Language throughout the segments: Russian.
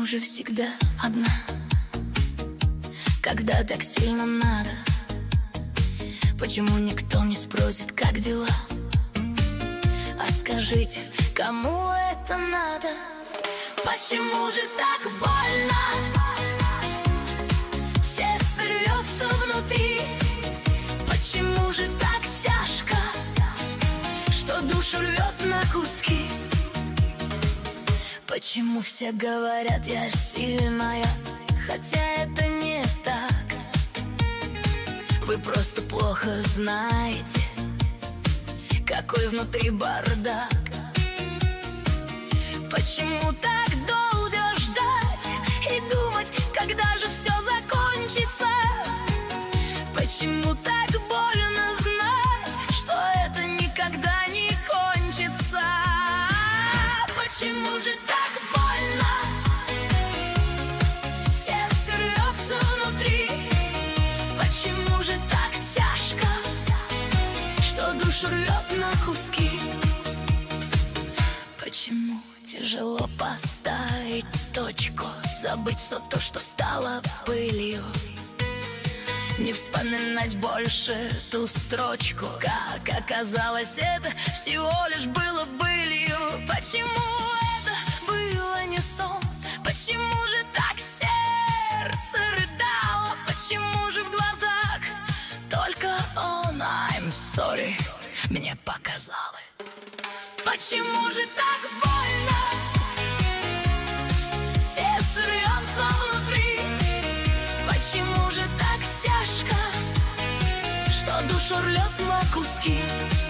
же всегда одна, когда так сильно надо? Почему никто не спросит, как дела? А скажите, кому это надо? Почему же так больно? Сердце рвется внутри. Почему же так тяжко, что душу рвет на куски? Почему все говорят, я сильная, хотя это не так? Вы просто плохо знаете, какой внутри бардак. Почему так долго ждать и думать, когда же все закончится? Почему так больно знать, что это никогда не кончится? Почему же так больно? Сердце рвется внутри. Почему же так тяжко, что душу рвет на куски? Почему тяжело поставить точку, забыть все то, что стало пылью, не вспоминать больше ту строчку? Как оказалось, это всего лишь было былью. Почему это было не сон? Почему же так сердце рыдало? Почему же в глазах только он? I'm sorry, мне показалось. Почему же так больно? Сердце рвется внутри. Почему же так тяжко, что душу рвет на куски?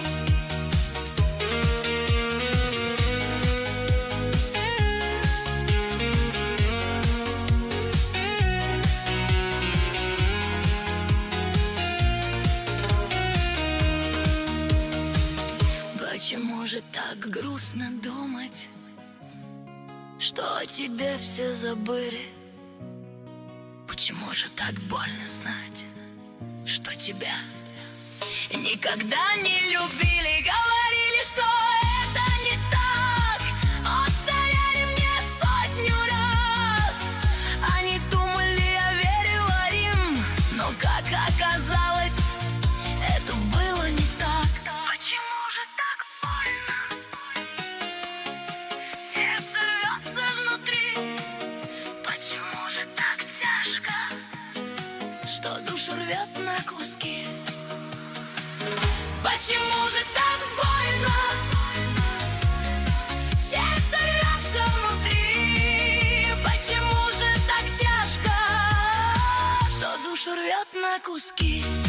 Почему же так грустно думать, что о тебе все забыли? Почему же так больно знать, что тебя никогда не любили? Говорили, что это не так, повторяли мне сотню раз. Они думали, я верила им, но как оказалось, это было не так. Почему же так больно? Сердце рвется внутри. Почему же так тяжко, что душу рвет на куски? Почему же так больно? Сердце рвется внутри. Почему же так тяжко, что душу рвет на куски?